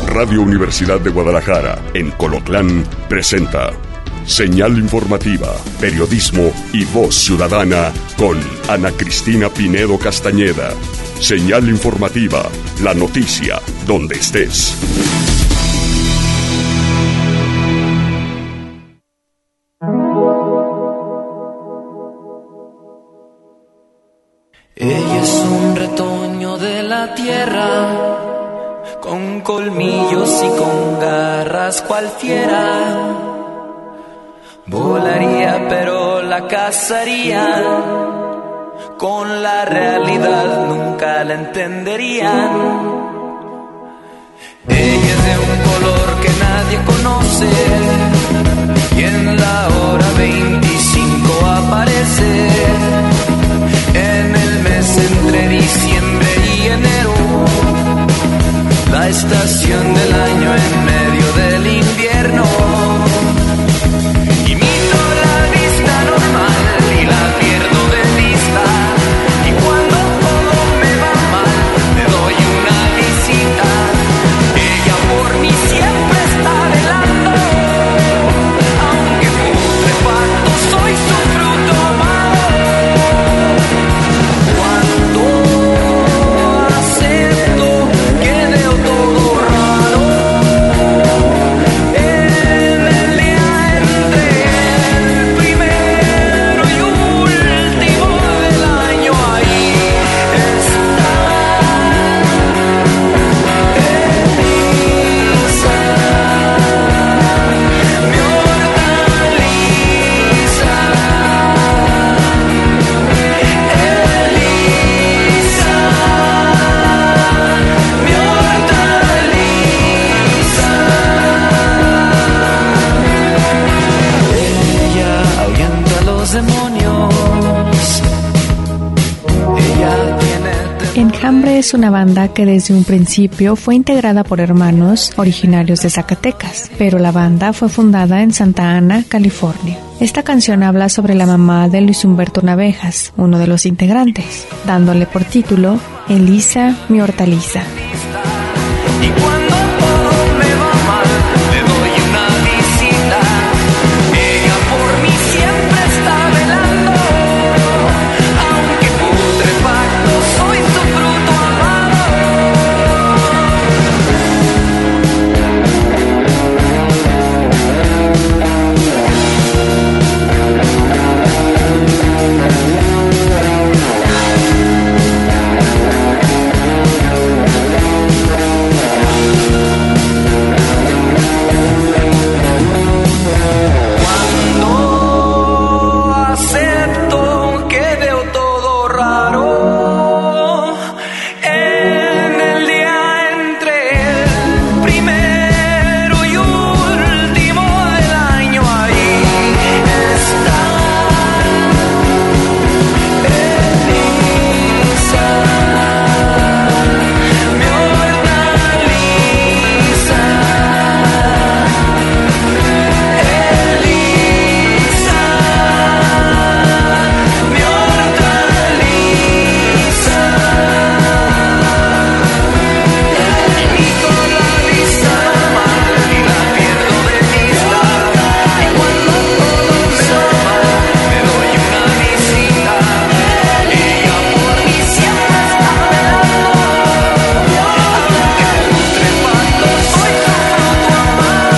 Radio Universidad de Guadalajara, en Colotlán, presenta Señal Informativa, Periodismo y Voz Ciudadana con Ana Cristina Pinedo Castañeda. Señal Informativa, la noticia, donde estés. Ella es un retoño de la tierra, con colmillos y con garras cual fiera. Volaría pero la cazarían, con la realidad nunca la entenderían. Ella es de un color que nadie conoce, y en la hora 25 aparece. En el mes entre diciembre y enero, la estación del año en medio del invierno. Imito la vista normal y la pierdo de vista, y cuando todo me va mal le doy una visita. Ella por mí siempre está velando, aunque putrefacto soy su fruto amado. Cuando acepto que veo todo raro, en el día entre el primero y último del año, ahí está Elisa, mi hortaliza. Elisa, mi hortaliza. Ella ahuyenta a los demonios. Ella tiene Enjambre es una banda que desde un principio fue integrada por hermanos originarios de Zacatecas, pero la banda fue fundada en Santa Ana, California. Esta canción habla sobre la mamá de Luis Humberto Navejas, uno de los integrantes, dándole por título Elisa, mi hortaliza. Y cuando todo me va mal, le doy una visita. Ella por mí siempre está velando, aunque putrefacto soy su fruto amado. Cuando acepto que veo todo raro, en el día entre el primero y último del año, ahí está Elisa, mi hortaliza. Elisa, mi hortaliza. Imito la vista normal y la pierdo de vista, y cuando todo me va mal le doy una visita. Ella por mí siempre está velando, aunque putrefacto soy su fruto amado.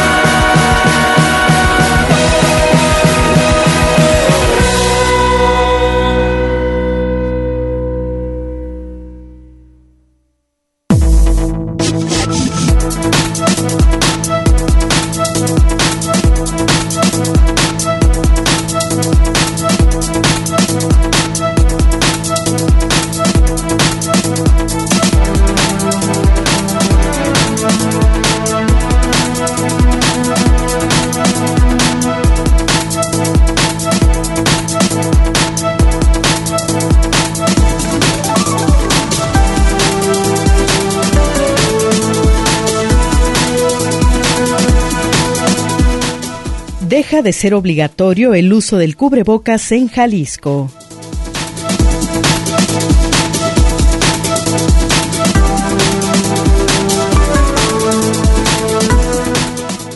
Deja de ser obligatorio el uso del cubrebocas en Jalisco.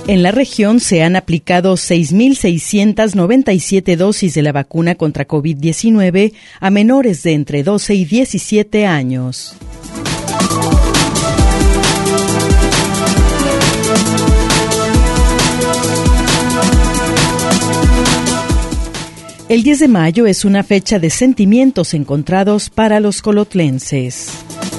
En la región se han aplicado 6.697 dosis de la vacuna contra COVID-19 a menores de entre 12 y 17 años. El 10 de mayo es una fecha de sentimientos encontrados para los colotlenses.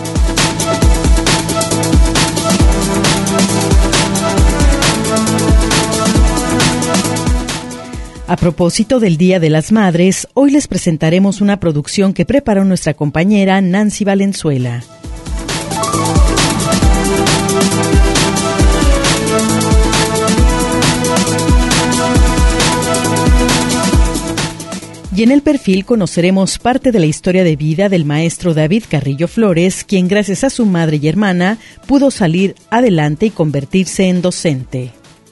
A propósito del Día de las Madres, hoy les presentaremos una producción que preparó nuestra compañera Nancy Valenzuela. Y en el perfil conoceremos parte de la historia de vida del maestro David Carrillo Flores, quien gracias a su madre y hermana pudo salir adelante y convertirse en docente.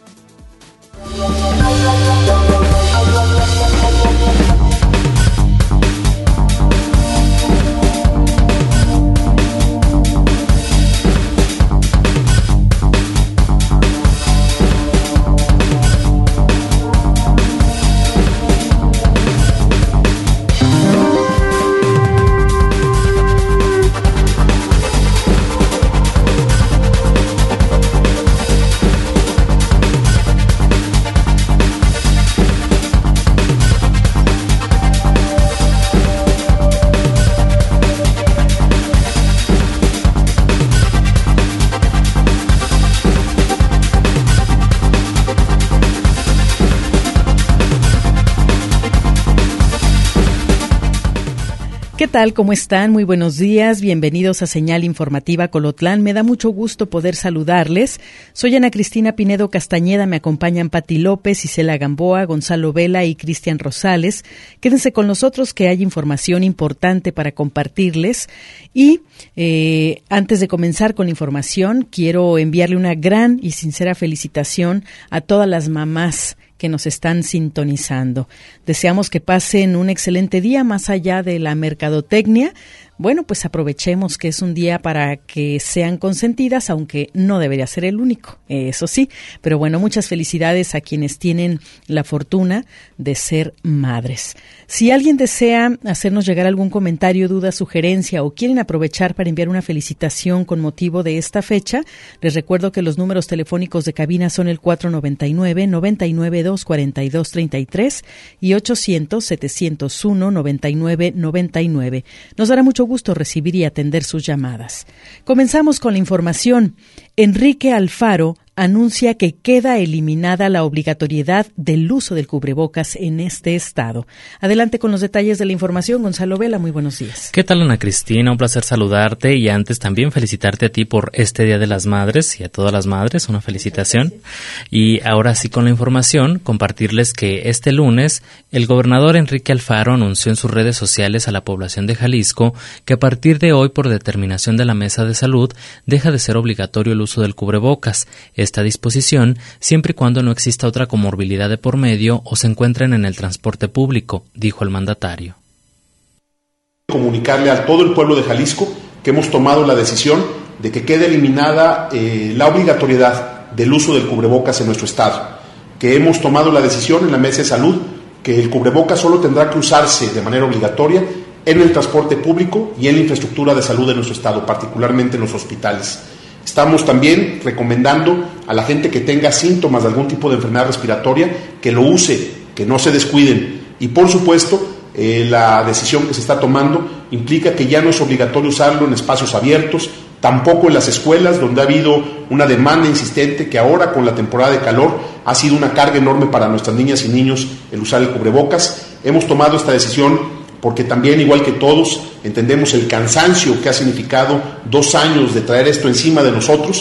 ¿Qué tal? ¿Cómo están? Muy buenos días. Bienvenidos a Señal Informativa Colotlán. Me da mucho gusto poder saludarles. Soy Ana Cristina Pinedo Castañeda. Me acompañan Pati López, Isela Gamboa, Gonzalo Vela y Cristian Rosales. Quédense con nosotros que hay información importante para compartirles. Y antes de comenzar con la información, quiero enviarle una gran y sincera felicitación a todas las mamás que nos están sintonizando. Deseamos que pasen un excelente día más allá de la mercadotecnia. Bueno, pues aprovechemos que es un día para que sean consentidas, aunque no debería ser el único, eso sí. Pero bueno, muchas felicidades a quienes tienen la fortuna de ser madres. Si alguien desea hacernos llegar algún comentario, duda, sugerencia o quieren aprovechar para enviar una felicitación con motivo de esta fecha, les recuerdo que los números telefónicos de cabina son el 499-992-4233 y 800-701-9999. Nos dará mucho gusto recibir y atender sus llamadas. Comenzamos con la información. Enrique Alfaro anuncia que queda eliminada la obligatoriedad del uso del cubrebocas en este estado. Adelante con los detalles de la información, Gonzalo Vela, muy buenos días. ¿Qué tal, Ana Cristina? Un placer saludarte y antes también felicitarte a ti por este Día de las Madres y a todas las madres, una felicitación. Y ahora sí con la información, compartirles que este lunes el gobernador Enrique Alfaro anunció en sus redes sociales a la población de Jalisco que a partir de hoy, por determinación de la Mesa de Salud, deja de ser obligatorio el uso del cubrebocas. Esta disposición siempre y cuando no exista otra comorbilidad de por medio o se encuentren en el transporte público, dijo el mandatario. Comunicarle a todo el pueblo de Jalisco que hemos tomado la decisión de que quede eliminada la obligatoriedad del uso del cubrebocas en nuestro estado, que hemos tomado la decisión en la Mesa de Salud que el cubrebocas solo tendrá que usarse de manera obligatoria en el transporte público y en la infraestructura de salud de nuestro estado, particularmente en los hospitales. Estamos también recomendando a la gente que tenga síntomas de algún tipo de enfermedad respiratoria que lo use, que no se descuiden. Y por supuesto, la decisión que se está tomando implica que ya no es obligatorio usarlo en espacios abiertos, tampoco en las escuelas, donde ha habido una demanda insistente que ahora con la temporada de calor ha sido una carga enorme para nuestras niñas y niños el usar el cubrebocas. Hemos tomado esta decisión porque también, igual que todos, entendemos el cansancio que ha significado 2 años de traer esto encima de nosotros.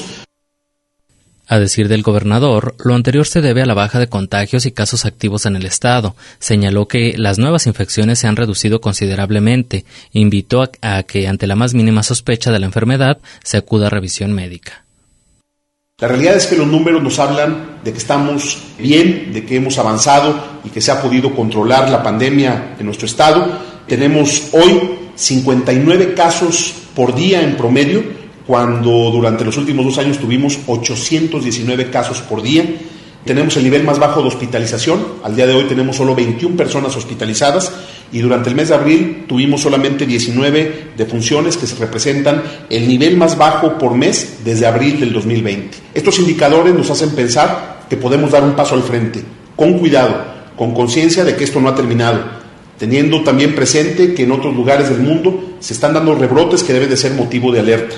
A decir del gobernador, lo anterior se debe a la baja de contagios y casos activos en el estado. Señaló que las nuevas infecciones se han reducido considerablemente. Invitó a que, ante la más mínima sospecha de la enfermedad, se acuda a revisión médica. La realidad es que los números nos hablan de que estamos bien, de que hemos avanzado y que se ha podido controlar la pandemia en nuestro estado. Tenemos hoy 59 casos por día en promedio, cuando durante los últimos 2 años tuvimos 819 casos por día. Tenemos el nivel más bajo de hospitalización. Al día de hoy tenemos solo 21 personas hospitalizadas y durante el mes de abril tuvimos solamente 19 defunciones, que se representan el nivel más bajo por mes desde abril del 2020. Estos indicadores nos hacen pensar que podemos dar un paso al frente, con cuidado, con conciencia de que esto no ha terminado, teniendo también presente que en otros lugares del mundo se están dando rebrotes que deben de ser motivo de alerta.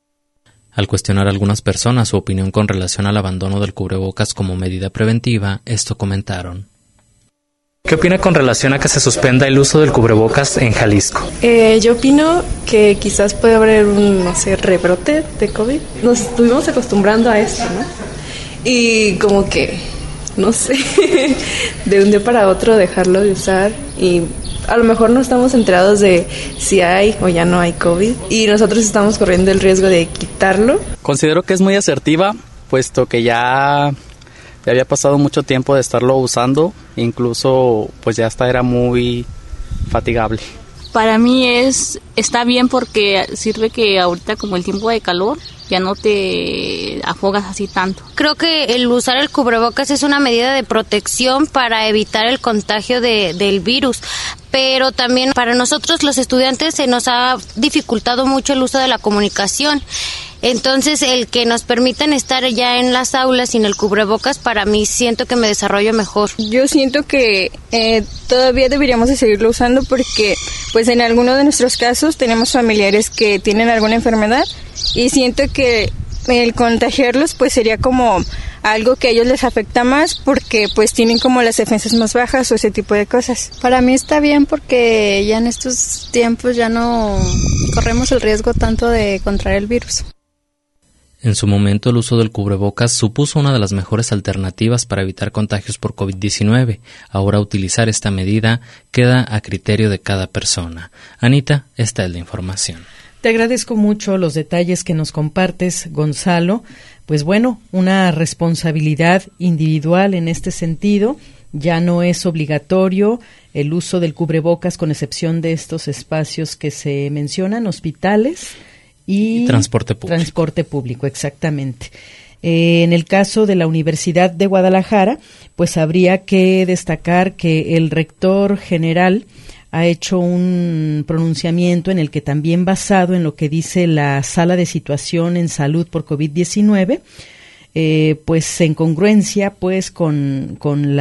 Al cuestionar a algunas personas su opinión con relación al abandono del cubrebocas como medida preventiva, esto comentaron. ¿Qué opina con relación a que se suspenda el uso del cubrebocas en Jalisco? Yo opino que quizás puede haber un, rebrote de COVID. Nos estuvimos acostumbrando a esto, ¿no? Y como que, no sé, de un día para otro dejarlo de usar y a lo mejor no estamos enterados de si hay o ya no hay COVID y nosotros estamos corriendo el riesgo de quitarlo. Considero que es muy asertiva, puesto que ya había pasado mucho tiempo de estarlo usando, incluso pues ya hasta era muy fatigable. Para mí está bien porque sirve que ahorita como el tiempo de calor ya no te afogas así tanto. Creo que el usar el cubrebocas es una medida de protección para evitar el contagio del virus, pero también para nosotros los estudiantes se nos ha dificultado mucho el uso de la comunicación. Entonces, el que nos permitan estar ya en las aulas sin el cubrebocas, para mí siento que me desarrollo mejor. Yo siento que todavía deberíamos de seguirlo usando porque pues en alguno de nuestros casos tenemos familiares que tienen alguna enfermedad y siento que el contagiarlos pues sería como algo que a ellos les afecta más porque pues tienen como las defensas más bajas o ese tipo de cosas. Para mí está bien porque ya en estos tiempos ya no corremos el riesgo tanto de contraer el virus. En su momento, el uso del cubrebocas supuso una de las mejores alternativas para evitar contagios por COVID-19. Ahora, utilizar esta medida queda a criterio de cada persona. Anita, esta es la información. Te agradezco mucho los detalles que nos compartes, Gonzalo. Pues bueno, una responsabilidad individual en este sentido. Ya no es obligatorio el uso del cubrebocas, con excepción de estos espacios que se mencionan, hospitales y transporte público. Transporte público, exactamente. En el caso de la Universidad de Guadalajara, pues habría que destacar que el rector general ha hecho un pronunciamiento en el que, también basado en lo que dice la Sala de Situación en Salud por COVID-19, pues en congruencia pues con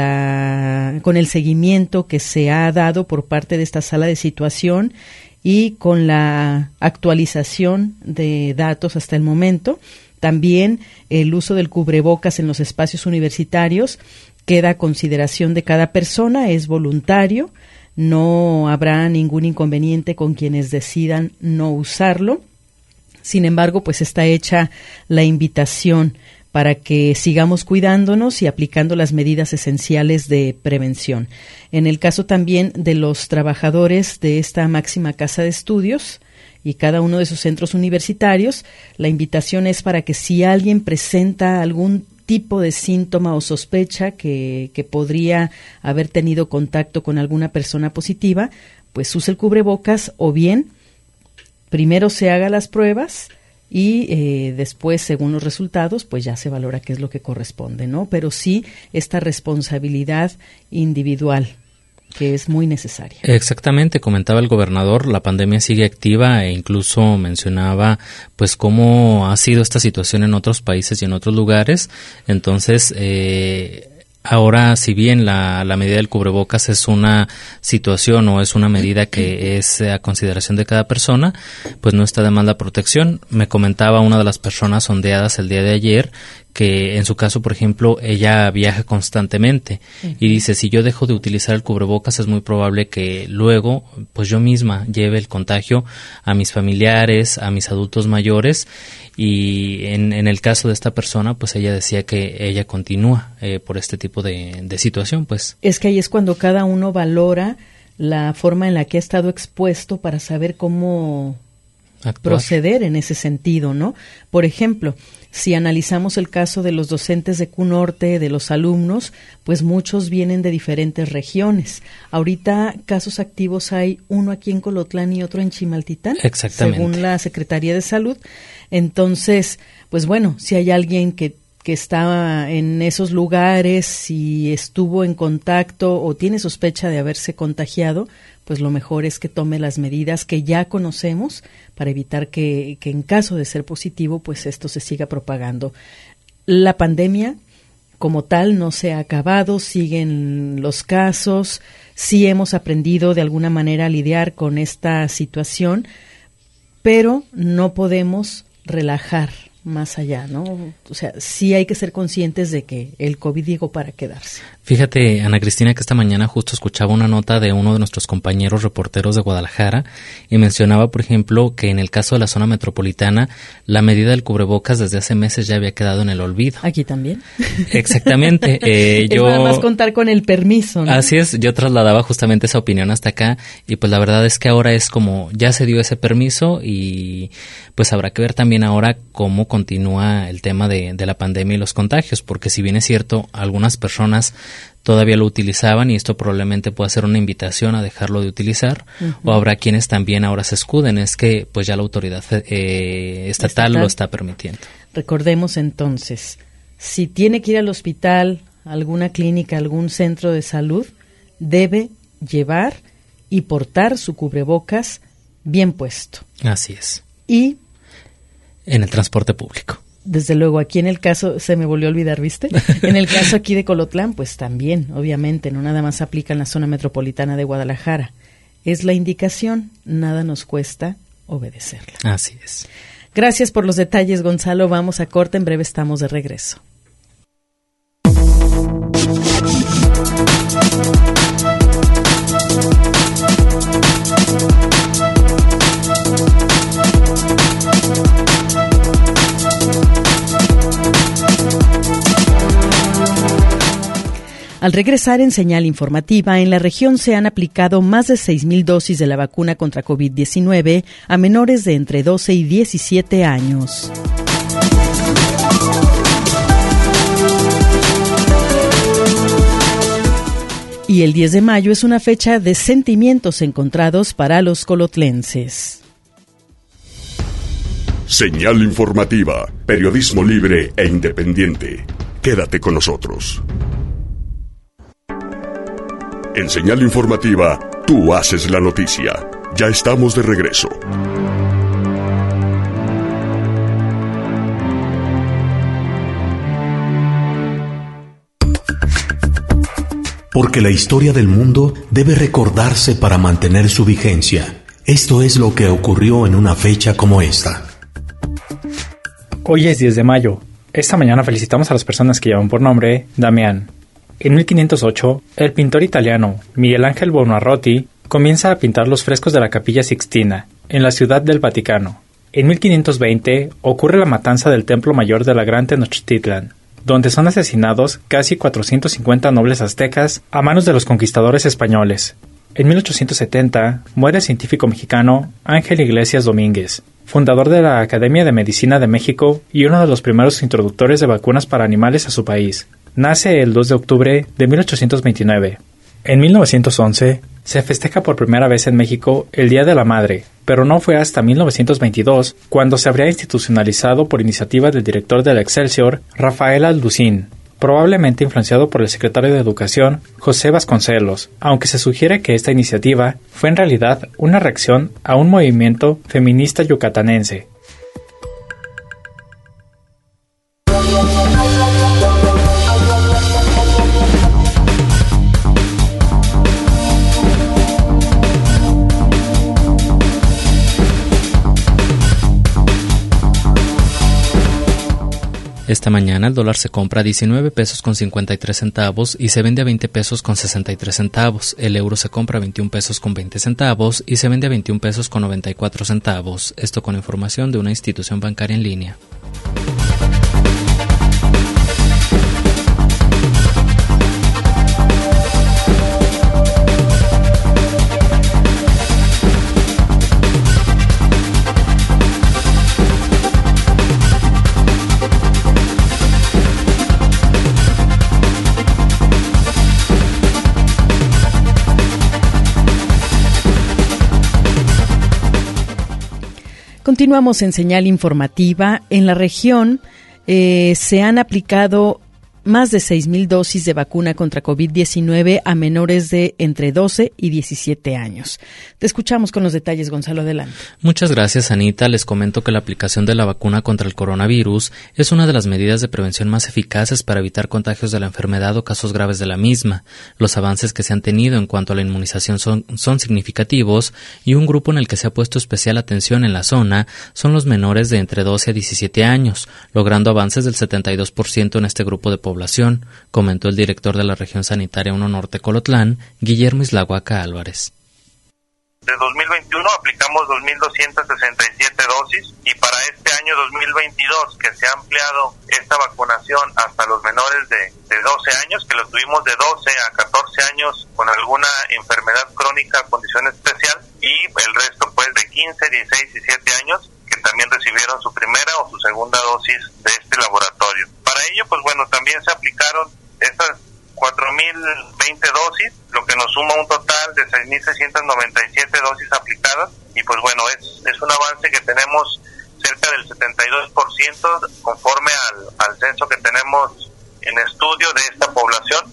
el seguimiento que se ha dado por parte de esta Sala de Situación y con la actualización de datos hasta el momento. También el uso del cubrebocas en los espacios universitarios queda a consideración de cada persona, es voluntario, no habrá ningún inconveniente con quienes decidan no usarlo. Sin embargo, pues está hecha la invitación para que sigamos cuidándonos y aplicando las medidas esenciales de prevención. En el caso también de los trabajadores de esta máxima casa de estudios y cada uno de sus centros universitarios, la invitación es para que si alguien presenta algún tipo de síntoma o sospecha que podría haber tenido contacto con alguna persona positiva, pues use el cubrebocas o bien primero se haga las pruebas y después, según los resultados, pues ya se valora qué es lo que corresponde, ¿no? Pero sí esta responsabilidad individual, que es muy necesaria. Exactamente, comentaba el gobernador, la pandemia sigue activa e incluso mencionaba pues cómo ha sido esta situación en otros países y en otros lugares. Entonces, ahora, si bien la medida del cubrebocas es una situación o es una medida que es a consideración de cada persona, pues no está de más la protección. Me comentaba una de las personas sondeadas el día de ayer que en su caso, por ejemplo, ella viaja constantemente y dice, si yo dejo de utilizar el cubrebocas es muy probable que luego pues yo misma lleve el contagio a mis familiares, a mis adultos mayores, y en el caso de esta persona pues ella decía que ella continúa por este tipo de situación. Pues es que ahí es cuando cada uno valora la forma en la que ha estado expuesto para saber cómo proceder en ese sentido, ¿no? Por ejemplo, si analizamos el caso de los docentes de Q Norte, de los alumnos, pues muchos vienen de diferentes regiones. Ahorita casos activos hay uno aquí en Colotlán y otro en Chimaltitán, exactamente, según la Secretaría de Salud. Entonces, pues bueno, si hay alguien que que está en esos lugares, si estuvo en contacto o tiene sospecha de haberse contagiado, pues lo mejor es que tome las medidas que ya conocemos para evitar que en caso de ser positivo, pues esto se siga propagando. La pandemia como tal no se ha acabado, siguen los casos, sí hemos aprendido de alguna manera a lidiar con esta situación, pero no podemos relajar más allá, ¿no? O sea, sí hay que ser conscientes de que el COVID llegó para quedarse. Fíjate, Ana Cristina, que esta mañana justo escuchaba una nota de uno de nuestros compañeros reporteros de Guadalajara y mencionaba, por ejemplo, que en el caso de la zona metropolitana, la medida del cubrebocas desde hace meses ya había quedado en el olvido. Aquí también. Exactamente. Yo nada más contar con el permiso, ¿no? Así es, yo trasladaba justamente esa opinión hasta acá y pues la verdad es que ahora es como, ya se dio ese permiso y pues habrá que ver también ahora cómo continúa el tema de la pandemia y los contagios, porque si bien es cierto, algunas personas todavía lo utilizaban y esto probablemente pueda ser una invitación a dejarlo de utilizar, o habrá quienes también ahora se escuden, es que pues ya la autoridad estatal lo está permitiendo. Recordemos entonces, si tiene que ir al hospital, alguna clínica, algún centro de salud, debe llevar y portar su cubrebocas bien puesto. Así es. Y en el transporte público. Desde luego, aquí en el caso, se me volvió a olvidar, ¿viste? En el caso aquí de Colotlán, pues también, obviamente, no nada más aplica en la zona metropolitana de Guadalajara. Es la indicación, nada nos cuesta obedecerla. Así es. Gracias por los detalles, Gonzalo. Vamos a corte, en breve estamos de regreso. Al regresar en Señal Informativa, en la región se han aplicado más de 6,000 dosis de la vacuna contra COVID-19 a menores de entre 12 y 17 años. Y el 10 de mayo es una fecha de sentimientos encontrados para los colotlenses. Señal Informativa, periodismo libre e independiente. Quédate con nosotros. En Señal Informativa, tú haces la noticia. Ya estamos de regreso. Porque la historia del mundo debe recordarse para mantener su vigencia. Esto es lo que ocurrió en una fecha como esta. Hoy es 10 de mayo. Esta mañana felicitamos a las personas que llevan por nombre Damián. En 1508, el pintor italiano Miguel Ángel Buonarroti comienza a pintar los frescos de la Capilla Sixtina, en la Ciudad del Vaticano. En 1520, ocurre la matanza del Templo Mayor de la Gran Tenochtitlan, donde son asesinados casi 450 nobles aztecas a manos de los conquistadores españoles. En 1870, muere el científico mexicano Ángel Iglesias Domínguez, fundador de la Academia de Medicina de México y uno de los primeros introductores de vacunas para animales a su país. Nace el 2 de octubre de 1829. En 1911, se festeja por primera vez en México el Día de la Madre, pero no fue hasta 1922 cuando se habría institucionalizado por iniciativa del director del Excelsior, Rafael Alducín, probablemente influenciado por el secretario de Educación, José Vasconcelos, aunque se sugiere que esta iniciativa fue en realidad una reacción a un movimiento feminista yucatanense. Esta mañana el dólar se compra a 19 pesos con 53 centavos y se vende a 20 pesos con 63 centavos. El euro se compra a 21 pesos con 20 centavos y se vende a 21 pesos con 94 centavos. Esto con información de una institución bancaria en línea. Continuamos en Señal Informativa. En la región se han aplicado más de 6,000 dosis de vacuna contra COVID-19 a menores de entre 12 y 17 años. Te escuchamos con los detalles, Gonzalo, adelante. Muchas gracias, Anita. Les comento que la aplicación de la vacuna contra el coronavirus es una de las medidas de prevención más eficaces para evitar contagios de la enfermedad o casos graves de la misma. Los avances que se han tenido en cuanto a la inmunización son significativos, y un grupo en el que se ha puesto especial atención en la zona son los menores de entre 12 a 17 años, logrando avances del 72% en este grupo de población, comentó el director de la región sanitaria 1 Norte Colotlán, Guillermo Islahuaca Álvarez. De 2021 aplicamos 2,267 dosis, y para este año 2022, que se ha ampliado esta vacunación hasta los menores de 12 años, que los tuvimos de 12 a 14 años con alguna enfermedad crónica, condición especial, y el resto pues de 15, 16 y 7 años, que también recibieron su primera o su segunda dosis de este laboratorio. Para ello, pues bueno, también se aplicaron estas 4,020 dosis, lo que nos suma un total de 6,697 dosis aplicadas, y pues bueno, es un avance que tenemos cerca del 72% conforme al censo que tenemos en estudio de esta población.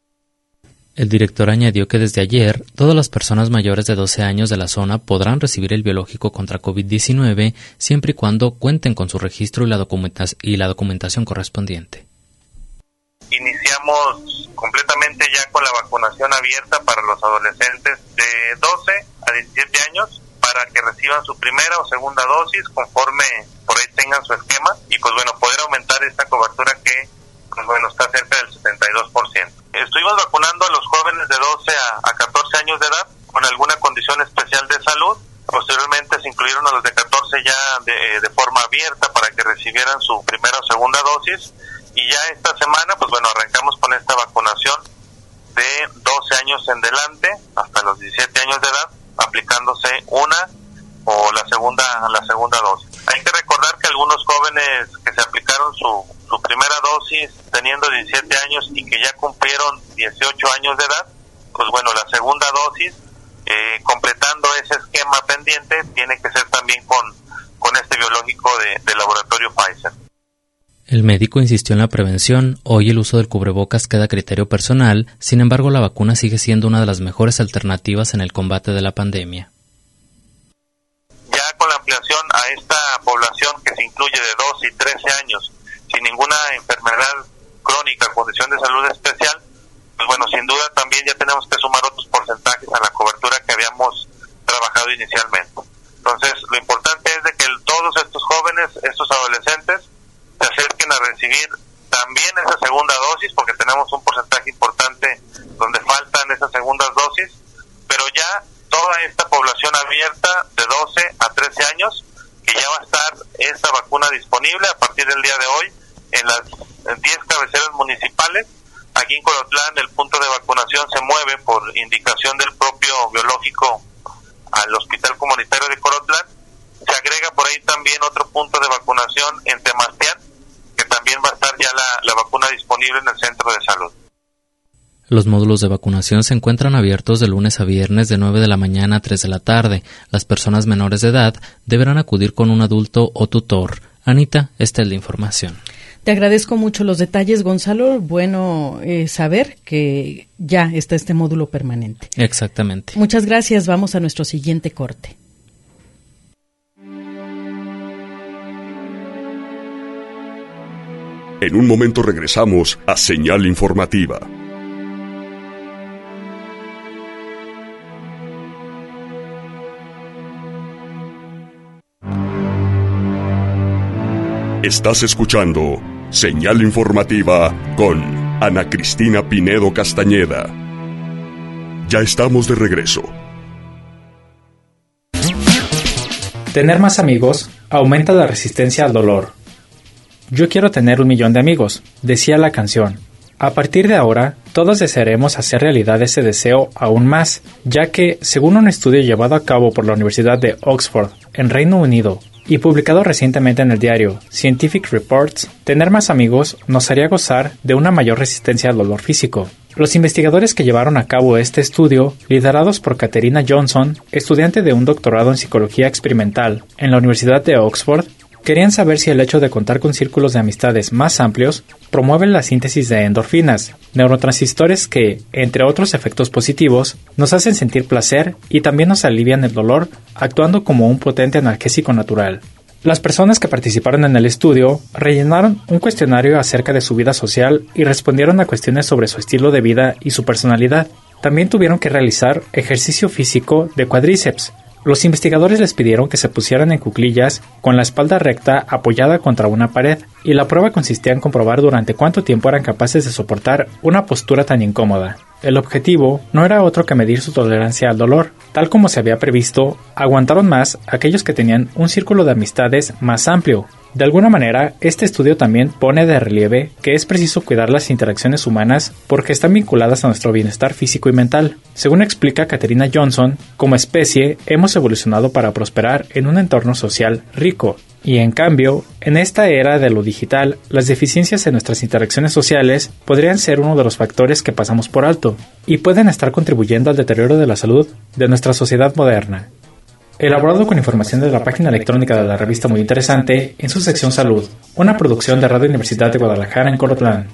El director añadió que desde ayer, todas las personas mayores de 12 años de la zona podrán recibir el biológico contra COVID-19 siempre y cuando cuenten con su registro y la documentación correspondiente. Iniciamos completamente ya con la vacunación abierta para los adolescentes de 12 a 17 años para que reciban su primera o segunda dosis conforme por ahí tengan su esquema, y pues bueno, poder aumentar esta cobertura que pues bueno, está cerca del 72%. Estuvimos vacunando a los jóvenes de 12 a 14 años de edad con alguna condición especial de salud. Posteriormente se incluyeron a los de 14 ya de forma abierta para que recibieran su primera o segunda dosis, y ya esta semana pues bueno, arrancamos con esta vacunación de 12 años en delante hasta los 17 años de edad, aplicándose una o la segunda dosis. Hay que recordar que algunos jóvenes que se aplicaron su primera dosis teniendo 17 años y que ya cumplieron 18 años de edad, pues bueno, la segunda dosis, completando ese esquema pendiente, tiene que ser también con este biológico de laboratorio Pfizer. El médico insistió en la prevención. Hoy el uso del cubrebocas queda a criterio personal, sin embargo la vacuna sigue siendo una de las mejores alternativas en el combate de la pandemia. Ya con la ampliación a esta población que se incluye de 12 y 13 años, sin ninguna enfermedad crónica, condición de salud especial, pues bueno, sin duda también ya tenemos que sumar otros porcentajes a la cobertura que habíamos trabajado inicialmente. Entonces, lo importante es de que todos estos jóvenes, estos adolescentes, se acerquen a recibir también esa segunda dosis, porque tenemos un porcentaje importante donde faltan esas segundas dosis, pero ya toda esta población abierta de 12 a 13 años, que ya va a estar esta vacuna disponible a partir del día de hoy en las 10 cabeceras municipales. Aquí en Colotlán el punto de vacunación se mueve por indicación del propio biológico al Hospital Comunitario de Colotlán. Se agrega por ahí también otro punto de vacunación en Temastián, que también va a estar ya la vacuna disponible en el centro de salud. Los módulos de vacunación se encuentran abiertos de lunes a viernes de 9 de la mañana a 3 de la tarde. Las personas menores de edad deberán acudir con un adulto o tutor. Anita, esta es la información. Te agradezco mucho los detalles, Gonzalo. Bueno saber que ya está este módulo permanente. Exactamente. Muchas gracias. Vamos a nuestro siguiente corte. En un momento regresamos a Señal Informativa. Estás escuchando Señal Informativa con Ana Cristina Pinedo Castañeda. Ya estamos de regreso. Tener más amigos aumenta la resistencia al dolor. Yo quiero tener 1,000,000 de amigos, decía la canción. A partir de ahora, todos desearemos hacer realidad ese deseo aún más, ya que, según un estudio llevado a cabo por la Universidad de Oxford, en Reino Unido, y publicado recientemente en el diario Scientific Reports, tener más amigos nos haría gozar de una mayor resistencia al dolor físico. Los investigadores que llevaron a cabo este estudio, liderados por Katerina Johnson, estudiante de un doctorado en psicología experimental en la Universidad de Oxford, Querían saber si el hecho de contar con círculos de amistades más amplios promueven la síntesis de endorfinas, neurotransmisores que, entre otros efectos positivos, nos hacen sentir placer y también nos alivian el dolor, actuando como un potente analgésico natural. Las personas que participaron en el estudio rellenaron un cuestionario acerca de su vida social y respondieron a cuestiones sobre su estilo de vida y su personalidad. También tuvieron que realizar ejercicio físico de cuádriceps. Los investigadores les pidieron que se pusieran en cuclillas con la espalda recta apoyada contra una pared, y la prueba consistía en comprobar durante cuánto tiempo eran capaces de soportar una postura tan incómoda. El objetivo no era otro que medir su tolerancia al dolor. Tal como se había previsto, aguantaron más aquellos que tenían un círculo de amistades más amplio. De alguna manera, este estudio también pone de relieve que es preciso cuidar las interacciones humanas porque están vinculadas a nuestro bienestar físico y mental. Según explica Katerina Johnson, como especie hemos evolucionado para prosperar en un entorno social rico. Y en cambio, en esta era de lo digital, las deficiencias en nuestras interacciones sociales podrían ser uno de los factores que pasamos por alto y pueden estar contribuyendo al deterioro de la salud de nuestra sociedad moderna. Elaborado con información de la página electrónica de la revista Muy Interesante en su sección Salud, una producción de Radio Universidad de Guadalajara en Colotlán.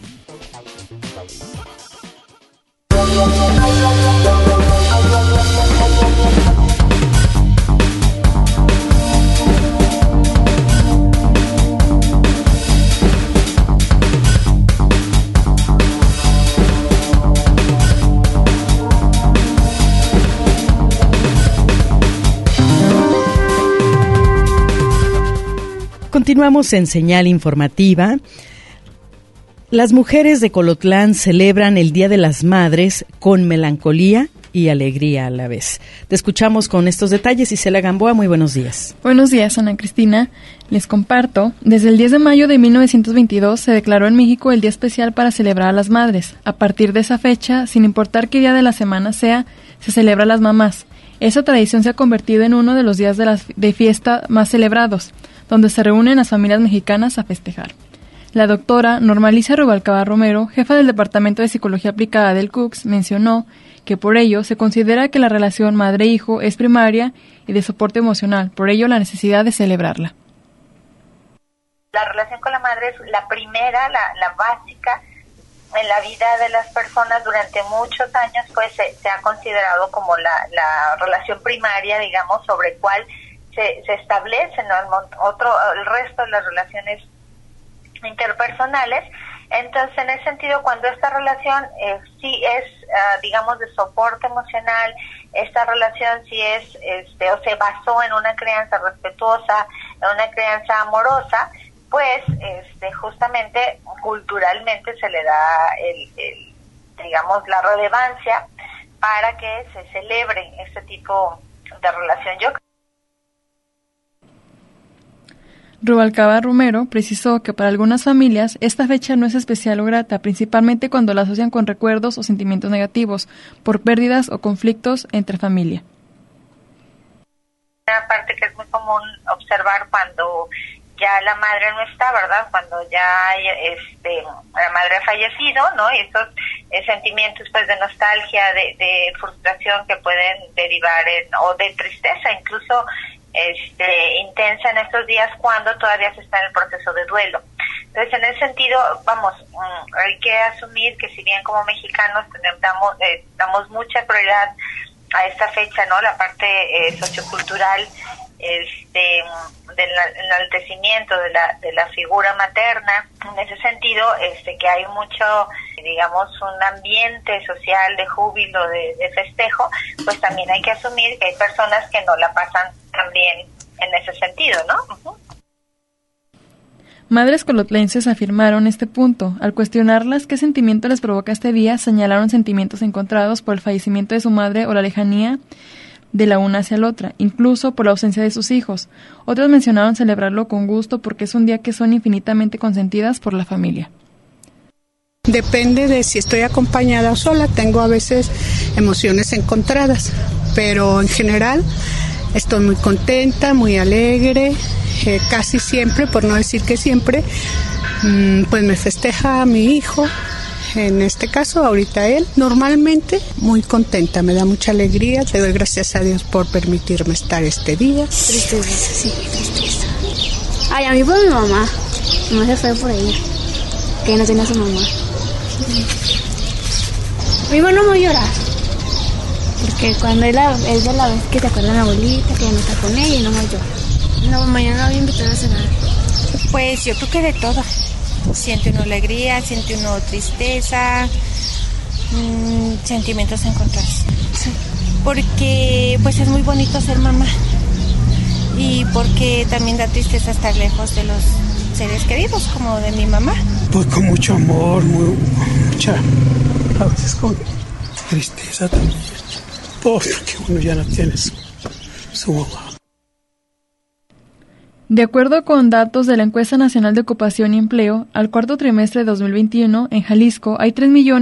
Continuamos en Señal Informativa. Las mujeres de Colotlán celebran el Día de las Madres con melancolía y alegría a la vez. Te escuchamos con estos detalles. Isela Gamboa, muy buenos días. Buenos días, Ana Cristina. Les comparto, desde el 10 de mayo de 1922 se declaró en México el Día Especial para celebrar a las madres. A partir de esa fecha, sin importar qué día de la semana sea, se celebra a las mamás. Esa tradición se ha convertido en uno de los días de fiesta más celebrados, donde se reúnen las familias mexicanas a festejar. La doctora Norma Alicia Rubalcaba Romero, jefa del Departamento de Psicología Aplicada del CUCS, mencionó que por ello se considera que la relación madre-hijo es primaria y de soporte emocional, por ello la necesidad de celebrarla. La relación con la madre es la primera, la básica en la vida de las personas. Durante muchos años pues se ha considerado como la relación primaria, digamos, sobre cuál se establecen, ¿no? el resto de las relaciones interpersonales. Entonces, en ese sentido, cuando esta relación sí es, digamos, de soporte emocional, esta relación sí es, o se basó en una crianza respetuosa, en una crianza amorosa, pues, justamente, culturalmente se le da digamos, la relevancia para que se celebre este tipo de relación. Yo Rubalcaba Romero precisó que para algunas familias esta fecha no es especial o grata, principalmente cuando la asocian con recuerdos o sentimientos negativos por pérdidas o conflictos entre familia. Una parte que es muy común observar cuando ya la madre no está, ¿verdad? Cuando ya la madre ha fallecido, ¿no? Y esos sentimientos pues de nostalgia, de frustración que pueden derivar o de tristeza, incluso intensa en estos días cuando todavía se está en el proceso de duelo. Entonces, en ese sentido, hay que asumir que si bien como mexicanos damos mucha prioridad a esta fecha, ¿no? La parte sociocultural, del enaltecimiento de la figura materna, en ese sentido, que hay mucho, digamos, un ambiente social de júbilo, de festejo, pues también hay que asumir que hay personas que no la pasan tan bien en ese sentido, ¿no? Uh-huh. Madres colotlenses afirmaron este punto. Al cuestionarlas qué sentimiento les provoca este día, señalaron sentimientos encontrados por el fallecimiento de su madre o la lejanía de la una hacia la otra, incluso por la ausencia de sus hijos. Otras mencionaron celebrarlo con gusto porque es un día que son infinitamente consentidas por la familia. Depende de si estoy acompañada o sola, tengo a veces emociones encontradas, pero en general estoy muy contenta, muy alegre, casi siempre, por no decir que siempre, pues me festeja a mi hijo. En este caso, ahorita él, normalmente muy contenta, me da mucha alegría, le doy gracias a Dios por permitirme estar este día. Tristeza, sí, tristeza. Ay, a mí por mi mamá. Mi mamá se fue por ella, que no tenía a su mamá. Mi mamá no me voy a llorar, porque cuando es de la vez que te acuerdas de mi abuelita, que ya no está con ella y no me llora. No, mañana la voy a invitar a cenar. Pues yo creo que de todo. Siente uno alegría, siente uno tristeza, sentimientos encontrados. Sí. Porque pues es muy bonito ser mamá y porque también da tristeza estar lejos de los seres queridos, como de mi mamá. Pues con mucho amor, mucha, a veces con tristeza también, porque uno ya no tiene su mamá. De acuerdo con datos de la Encuesta Nacional de Ocupación y Empleo, al cuarto trimestre de 2021, en Jalisco hay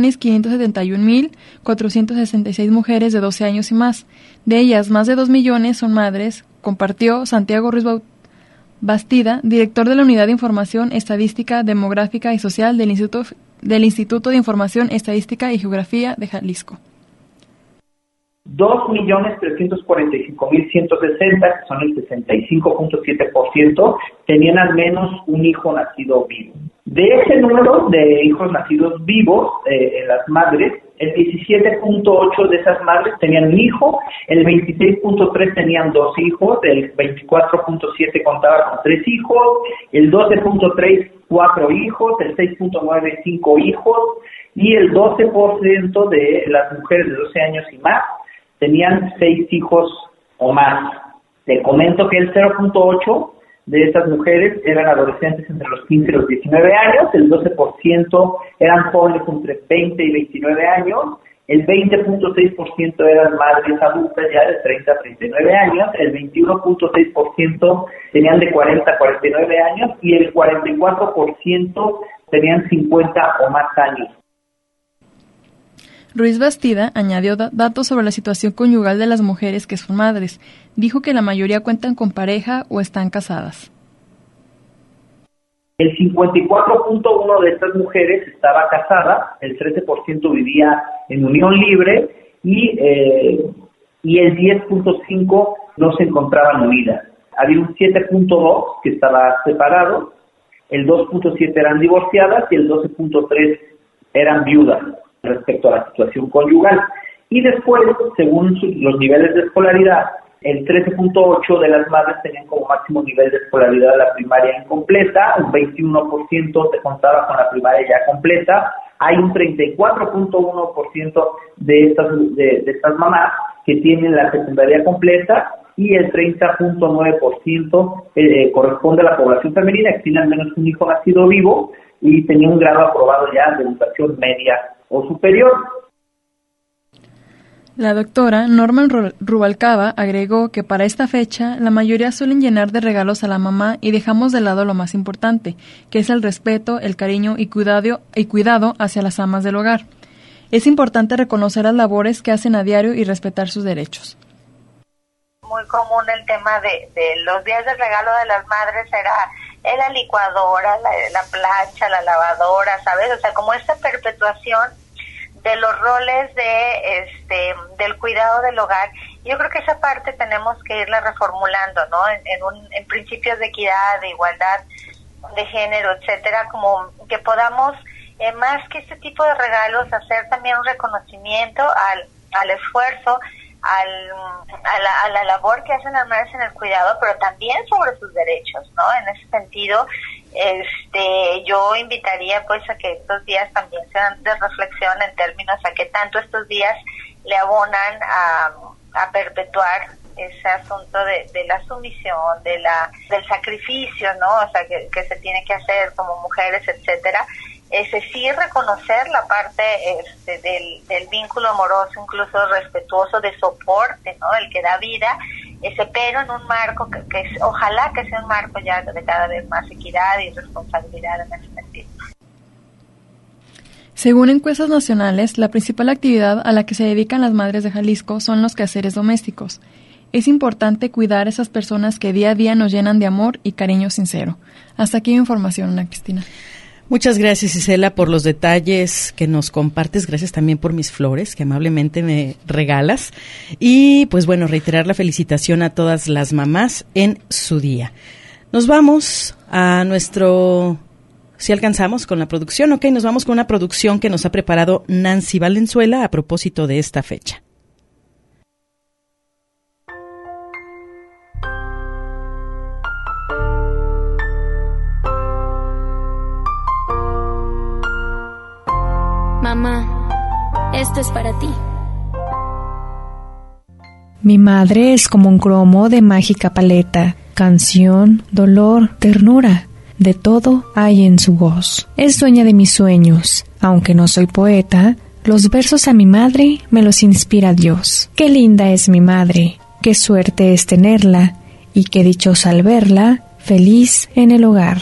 3.571.466 mujeres de 12 años y más. De ellas, más de 2 millones son madres, compartió Santiago Ruiz Bastida, director de la Unidad de Información Estadística, Demográfica y Social del Instituto de Información Estadística y Geografía de Jalisco. 2.345.160, que son el 65.7%, tenían al menos un hijo nacido vivo. De ese número de hijos nacidos vivos en las madres, el 17.8 de esas madres tenían un hijo, el 26.3 tenían 2 hijos, el 24.7 contaba con 3 hijos, el 12.3 4 hijos, el 6.9 5 hijos y el 12% de las mujeres de 12 años y más tenían 6 hijos o más. Te comento que el 0.8 de estas mujeres eran adolescentes entre los 15 y los 19 años, el 12% eran jóvenes entre 20 y 29 años, el 20.6% eran madres adultas ya de 30 a 39 años, el 21.6% tenían de 40 a 49 años y el 44% tenían 50 o más años. Ruiz Bastida añadió datos sobre la situación conyugal de las mujeres que son madres. Dijo que la mayoría cuentan con pareja o están casadas. El 54.1% de estas mujeres estaba casada, el 13% vivía en unión libre y el 10.5% no se encontraban unidas. Había un 7.2% que estaba separado, el 2.7% eran divorciadas y el 12.3% eran viudas respecto a la situación conyugal. Y después, según los niveles de escolaridad, el 13.8% de las madres tenían como máximo nivel de escolaridad la primaria incompleta, un 21% se contaba con la primaria ya completa, hay un 34.1% de estas mamás que tienen la secundaria completa y el 30.9% corresponde a la población femenina que tiene al menos un hijo nacido vivo y tenía un grado aprobado ya de educación media o superior. La doctora Norma Rubalcaba agregó que para esta fecha la mayoría suelen llenar de regalos a la mamá y dejamos de lado lo más importante, que es el respeto, el cariño y cuidado hacia las amas del hogar. Es importante reconocer las labores que hacen a diario y respetar sus derechos. Muy común el tema de los días de regalo de las madres era la licuadora, la plancha, la lavadora, ¿sabes? O sea, como esta perpetuación de los roles del cuidado del hogar. Yo creo que esa parte tenemos que irla reformulando, ¿no? En principios de equidad, de igualdad de género, etcétera, como que podamos, más que este tipo de regalos, hacer también un reconocimiento al esfuerzo, a la labor que hacen las madres en el cuidado, pero también sobre sus derechos, ¿no? En ese sentido, yo invitaría pues a que estos días también sean de reflexión en términos a que tanto estos días le abonan a perpetuar ese asunto de la sumisión, del sacrificio, ¿no? O sea, que se tiene que hacer como mujeres, etcétera. Sí reconocer la parte del vínculo amoroso, incluso respetuoso, de soporte, ¿no? El que da vida, pero en un marco que ojalá que sea un marco ya de cada vez más equidad y responsabilidad en ese sentido. Según encuestas nacionales, la principal actividad a la que se dedican las madres de Jalisco son los quehaceres domésticos. Es importante cuidar a esas personas que día a día nos llenan de amor y cariño sincero. Hasta aquí mi información, Ana Cristina. Muchas gracias, Isela, por los detalles que nos compartes. Gracias también por mis flores que amablemente me regalas. Y pues bueno, reiterar la felicitación a todas las mamás en su día. Nos vamos a nuestro... Si alcanzamos con la producción, ok, nos vamos con una producción que nos ha preparado Nancy Valenzuela a propósito de esta fecha. Mamá, esto es para ti. Mi madre es como un cromo de mágica paleta, canción, dolor, ternura. De todo hay en su voz. Es dueña de mis sueños. Aunque no soy poeta, los versos a mi madre me los inspira Dios. Qué linda es mi madre, qué suerte es tenerla, y qué dichosa al verla, feliz en el hogar.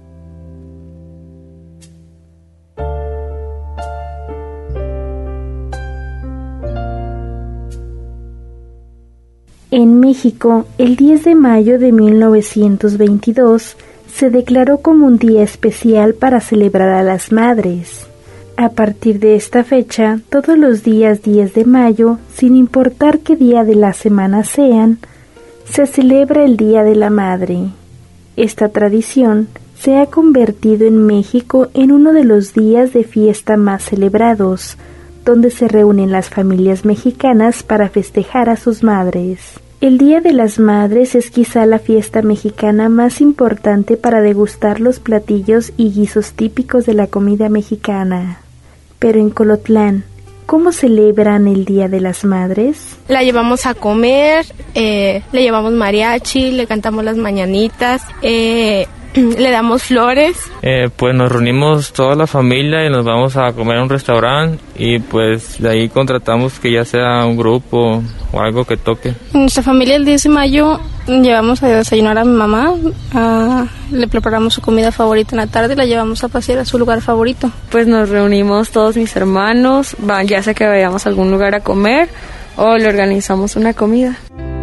En México, el 10 de mayo de 1922, se declaró como un día especial para celebrar a las madres. A partir de esta fecha, todos los días 10 de mayo, sin importar qué día de la semana sean, se celebra el Día de la Madre. Esta tradición se ha convertido en México en uno de los días de fiesta más celebrados, donde se reúnen las familias mexicanas para festejar a sus madres. El Día de las Madres es quizá la fiesta mexicana más importante para degustar los platillos y guisos típicos de la comida mexicana. Pero en Colotlán, ¿cómo celebran el Día de las Madres? La llevamos a comer, le llevamos mariachi, le cantamos las mañanitas, le damos flores. Pues nos reunimos toda la familia y nos vamos a comer a un restaurante y pues de ahí contratamos que ya sea un grupo o algo que toque. En nuestra familia el 10 de mayo llevamos a desayunar a mi mamá, le preparamos su comida favorita en la tarde y la llevamos a pasear a su lugar favorito. Pues nos reunimos todos mis hermanos, ya sea que vayamos a algún lugar a comer o le organizamos una comida.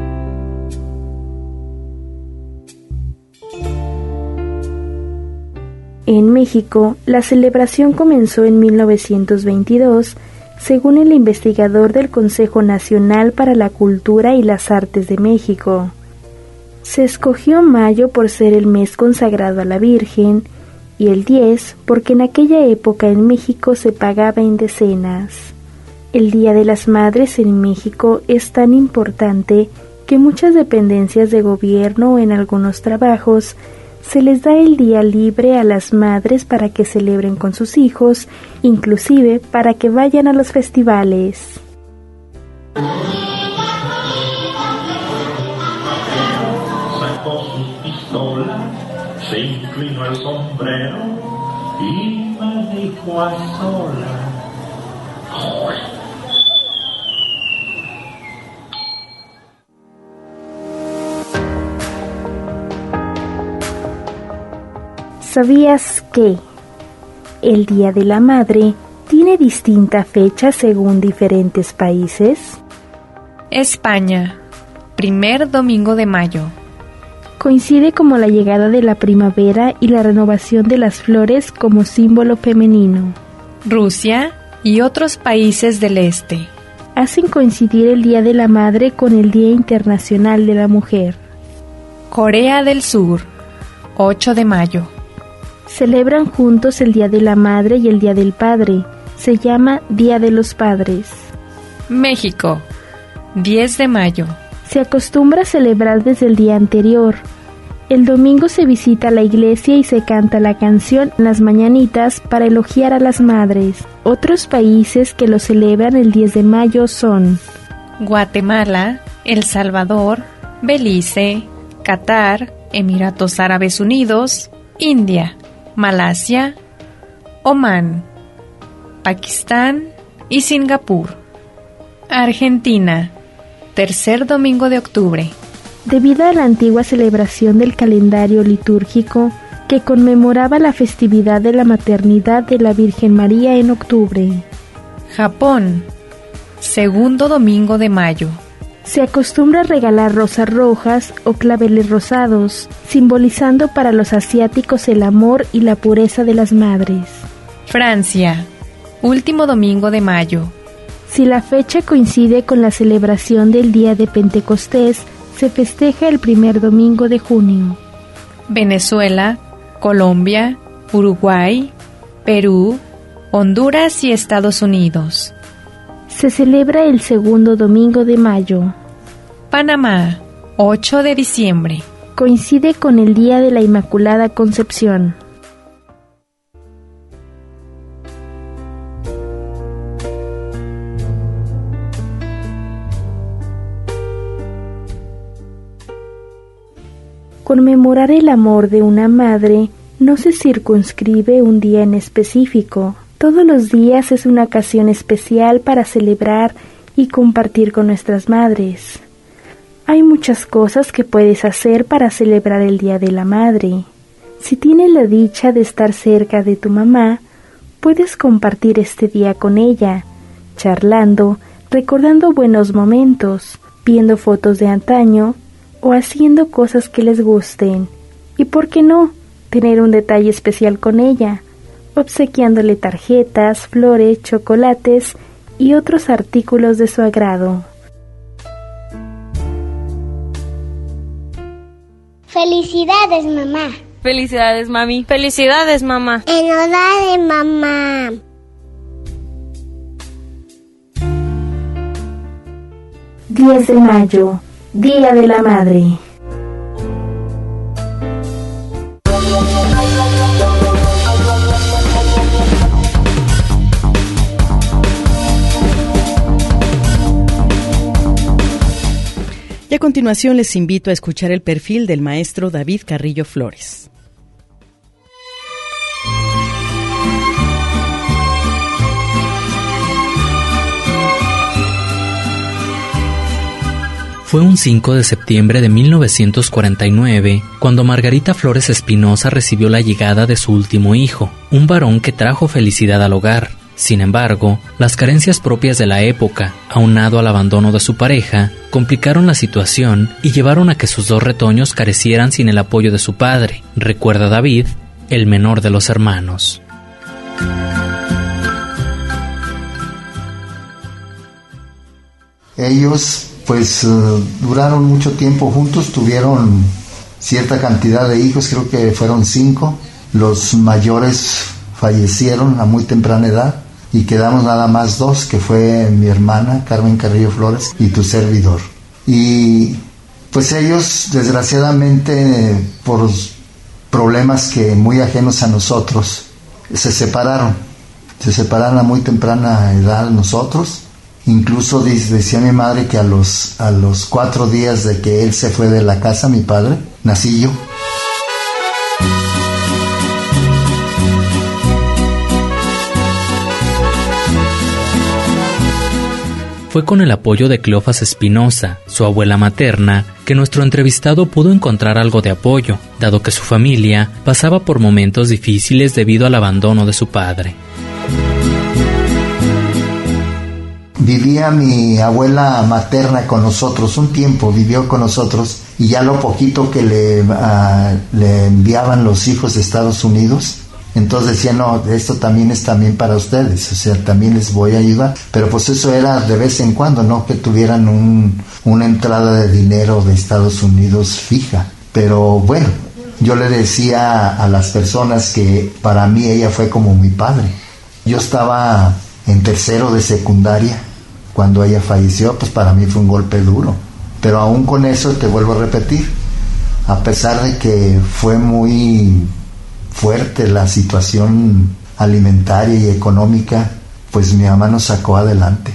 En México, la celebración comenzó en 1922, según el investigador del Consejo Nacional para la Cultura y las Artes de México. Se escogió mayo por ser el mes consagrado a la Virgen y el 10 porque en aquella época en México se pagaba en decenas. El Día de las Madres en México es tan importante que muchas dependencias de gobierno o en algunos trabajos se les da el día libre a las madres para que celebren con sus inclusive para que vayan a los festivales. Sacó su pistola, se inclinó el sombrero y me dijo a solas: ¿Sabías que el Día de la Madre tiene distinta fecha según diferentes países? España, primer domingo de mayo. Coincide como la llegada de la primavera y la renovación de las flores como símbolo femenino. Rusia y otros países del este hacen coincidir el Día de la Madre con el Día Internacional de la Mujer. Corea del Sur, 8 de mayo. Celebran juntos el Día de la Madre y el Día del Padre. Se llama Día de los Padres. México, 10 de mayo. Se acostumbra a celebrar desde el día anterior. El domingo se visita la iglesia y se canta la canción Las Mañanitas para elogiar a las madres. Otros países que lo celebran el 10 de mayo son Guatemala, El Salvador, Belice, Qatar, Emiratos Árabes Unidos, India, Malasia, Omán, Pakistán y Singapur. Argentina, tercer domingo de octubre. Debido a la antigua celebración del calendario litúrgico que conmemoraba la festividad de la maternidad de la Virgen María en octubre. Japón, segundo domingo de mayo. Se acostumbra a regalar rosas rojas o claveles rosados, simbolizando para los asiáticos el amor y la pureza de las madres. Francia, último domingo de mayo. Si la fecha coincide con la celebración del día de Pentecostés, se festeja el primer domingo de junio. Venezuela, Colombia, Uruguay, Perú, Honduras y Estados Unidos. Se celebra el segundo domingo de mayo. Panamá, 8 de diciembre. Coincide con el Día de la Inmaculada Concepción. Conmemorar el amor de una madre no se circunscribe un día en específico. Todos los días es una ocasión especial para celebrar y compartir con nuestras madres. Hay muchas cosas que puedes hacer para celebrar el Día de la Madre. Si tienes la dicha de estar cerca de tu mamá, puedes compartir este día con ella, charlando, recordando buenos momentos, viendo fotos de antaño o haciendo cosas que les gusten. Y por qué no, tener un detalle especial con ella, obsequiándole tarjetas, flores, chocolates y otros artículos de su agrado. Felicidades, mamá. Felicidades, mami. Felicidades, mamá. Enhorabuena, mamá. ...10 de mayo, Día de la Madre. Y a continuación les invito a escuchar el perfil del maestro David Carrillo Flores. Fue un 5 de septiembre de 1949 cuando Margarita Flores Espinosa recibió la llegada de su último hijo, un varón que trajo felicidad al hogar. Sin embargo, las carencias propias de la época, aunado al abandono de su pareja, complicaron la situación y llevaron a que sus dos retoños carecieran sin el apoyo de su padre, recuerda David, el menor de los hermanos. Ellos duraron mucho tiempo juntos, tuvieron cierta cantidad de hijos, creo que fueron 5. Los mayores fallecieron a muy temprana edad y quedamos nada más 2, que fue mi hermana Carmen Carrillo Flores y tu servidor. Y pues ellos, desgraciadamente, por problemas que muy ajenos a nosotros, se separaron a muy temprana edad nosotros. Incluso decía mi madre que a los 4 días de que él se fue de la casa, mi padre, nací yo. Fue con el apoyo de Cleofas Espinosa, su abuela materna, que nuestro entrevistado pudo encontrar algo de apoyo, dado que su familia pasaba por momentos difíciles debido al abandono de su padre. Vivía mi abuela materna con nosotros, un tiempo vivió con nosotros, y ya lo poquito que le enviaban los hijos de Estados Unidos, entonces decía, no, esto también es también para ustedes, o sea, también les voy a ayudar, pero pues eso era de vez en cuando, no que tuvieran una entrada de dinero de Estados Unidos fija. Pero bueno, yo le decía a las personas que para mí ella fue como mi padre. Yo estaba en 3º de secundaria cuando ella falleció, pues para mí fue un golpe duro, pero aún con eso te vuelvo a repetir, a pesar de que fue muy fuerte la situación alimentaria y económica, pues mi mamá nos sacó adelante.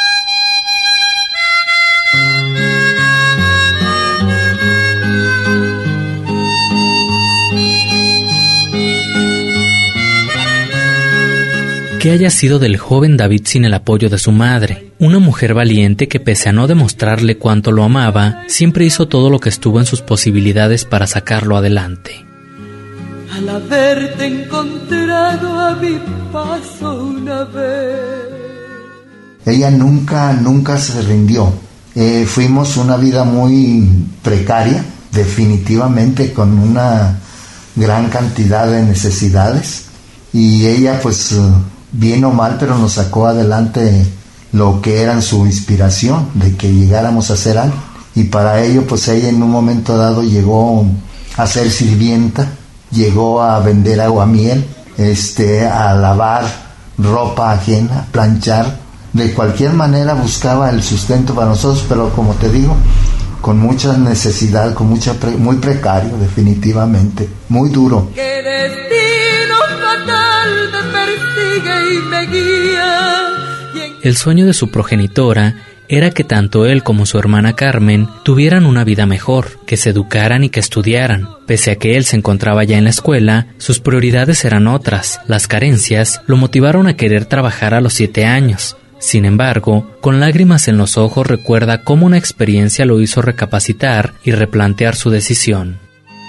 ¿Qué haya sido del joven David sin el apoyo de su madre? Una mujer valiente que, pese a no demostrarle cuánto lo amaba, siempre hizo todo lo que estuvo en sus posibilidades para sacarlo adelante. Al haberte encontrado a mi paso una vez. Ella nunca se rindió. Fuimos una vida muy precaria, definitivamente, con una gran cantidad de necesidades, y ella pues bien o mal, pero nos sacó adelante lo que era su inspiración de que llegáramos a hacer algo. Y para ello pues ella en un momento dado llegó a ser sirvienta, llegó a vender aguamiel, a lavar ropa ajena, planchar. De cualquier manera buscaba el sustento para nosotros, pero como te digo, con mucha necesidad, muy precario, definitivamente, muy duro. ¡Qué destino fatal me persigue y me guía! El sueño de su progenitora era que tanto él como su hermana Carmen tuvieran una vida mejor, que se educaran y que estudiaran. Pese a que él se encontraba ya en la escuela, sus prioridades eran otras. Las carencias lo motivaron a querer trabajar a los 7 años. Sin embargo, con lágrimas en los ojos recuerda cómo una experiencia lo hizo recapacitar y replantear su decisión.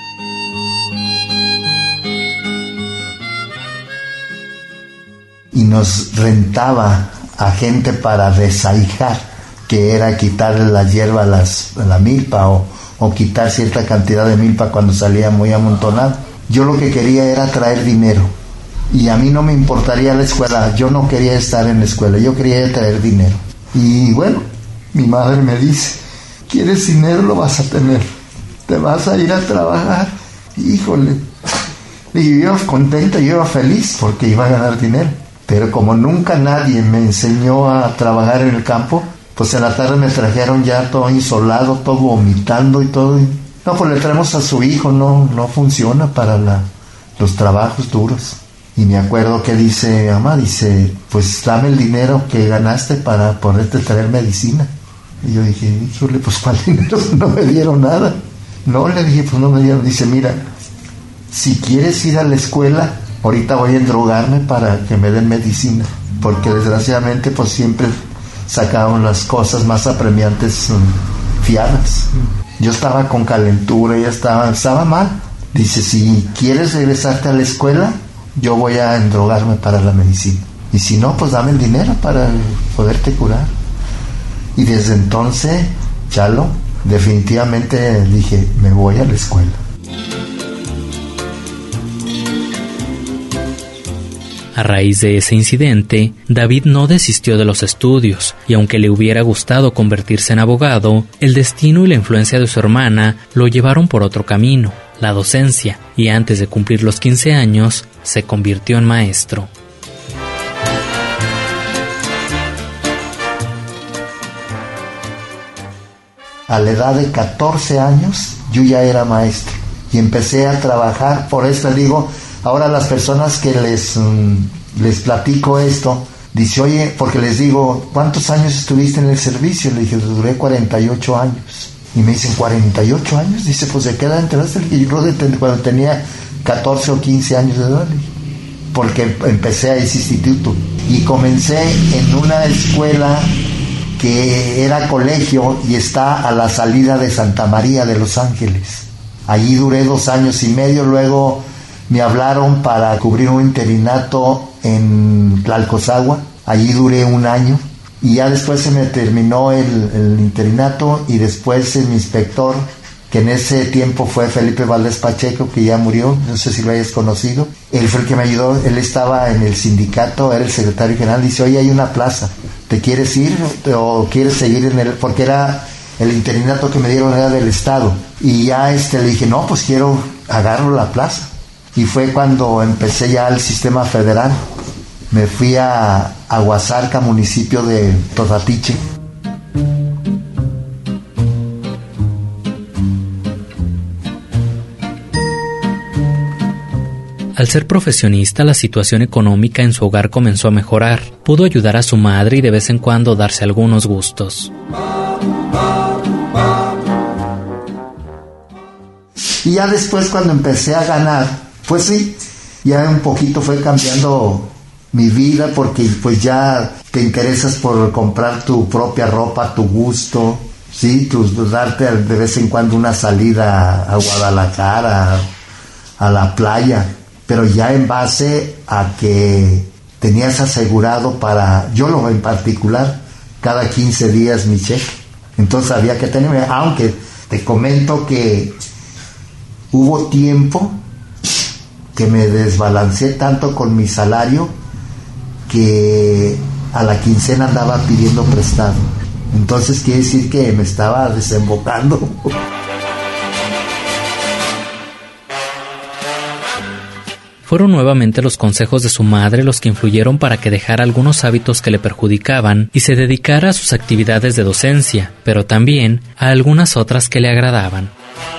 Y nos rentaba a gente para desaijar, que era quitarle la hierba a la milpa o quitar cierta cantidad de milpa cuando salía muy amontonado. Yo lo que quería era traer dinero y a mí no me importaría la escuela, yo no quería estar en la escuela, yo quería traer dinero. Y bueno, mi madre me dice, ¿quieres dinero? Lo vas a tener, te vas a ir a trabajar. Híjole, y yo contenta, yo iba feliz porque iba a ganar dinero, pero como nunca nadie me enseñó a trabajar en el campo, pues en la tarde me trajeron ya todo insolado, todo vomitando y todo. No, pues le traemos a su hijo, no funciona para los trabajos duros. Y me acuerdo que dice, mamá, dice, pues dame el dinero que ganaste para poderte traer medicina. Y yo dije, híjole, pues ¿cuál dinero? No me dieron nada. No, le dije, pues no me dieron. Dice, mira, si quieres ir a la escuela, ahorita voy a endrogarme para que me den medicina. Porque desgraciadamente, pues siempre sacaban las cosas más apremiantes fiadas. Yo estaba con calentura, ya estaba mal. Dice, si quieres regresarte a la escuela, yo voy a endrogarme para la medicina. Y si no, pues dame el dinero para poderte curar. Y desde entonces, Chalo, definitivamente dije, me voy a la escuela. A raíz de ese incidente, David no desistió de los estudios, y aunque le hubiera gustado convertirse en abogado, el destino y la influencia de su hermana lo llevaron por otro camino, la docencia, y antes de cumplir los 15 años, se convirtió en maestro. A la edad de 14 años, yo ya era maestro, y empecé a trabajar. Por eso digo, ahora las personas que les platico esto, dice, oye, porque les digo, ¿cuántos años estuviste en el servicio? Le dije, duré 48 años. Y me dicen, ¿48 años? Dice, pues ¿de qué edad entraste? Y yo cuando tenía 14 o 15 años de edad, porque empecé a ese instituto. Y comencé en una escuela que era colegio y está a la salida de Santa María de Los Ángeles. Allí duré 2 años y medio, luego me hablaron para cubrir un interinato en Tlalcozagua. Allí duré 1 año y ya después se me terminó el interinato y después el inspector, que en ese tiempo fue Felipe Valdés Pacheco, que ya murió, no sé si lo hayas conocido. Él fue el que me ayudó, él estaba en el sindicato, era el secretario general. Dice, oye, hay una plaza, ¿te quieres ir o quieres seguir en el...? Porque era el interinato que me dieron era del Estado. Y ya le dije, no, pues agarro la plaza. Y fue cuando empecé ya el sistema federal. Me fui a Aguasarca, municipio de Totatiche. Al ser profesionista, la situación económica en su hogar comenzó a mejorar. Pudo ayudar a su madre y de vez en cuando darse algunos gustos. Y ya después, cuando empecé a ganar, pues sí, ya un poquito fue cambiando mi vida, porque pues ya te interesas por comprar tu propia ropa a tu gusto, sí, darte de vez en cuando una salida a Guadalajara, a la playa, pero ya en base a que tenías asegurado yo en particular, cada 15 días mi cheque. Entonces había que tenerme, aunque te comento que hubo tiempo que me desbalanceé tanto con mi salario que a la quincena andaba pidiendo prestado. Entonces quiere decir que me estaba desembocando. Fueron nuevamente los consejos de su madre los que influyeron para que dejara algunos hábitos que le perjudicaban y se dedicara a sus actividades de docencia, pero también a algunas otras que le agradaban.